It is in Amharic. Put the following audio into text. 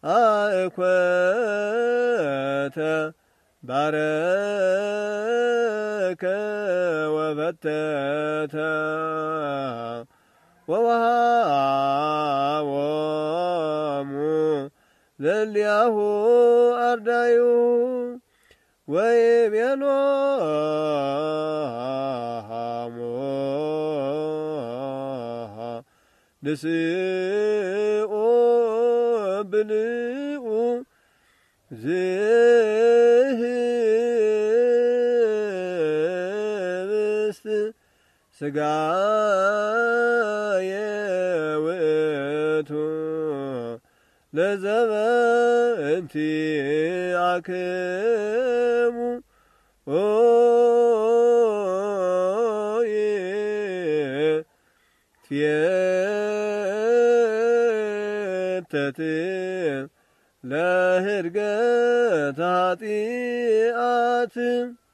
አእኮተ ባረከ ወበተተ ወወሃቦሙ ለሊያሁ አርዳዩ ወይቤሎሙ ንስኡ ብልኡ ዝህብስት ሥጋየ ውእቱ ለዘበእንቲአክሙ ትየተት ለህርገት ኃጢአት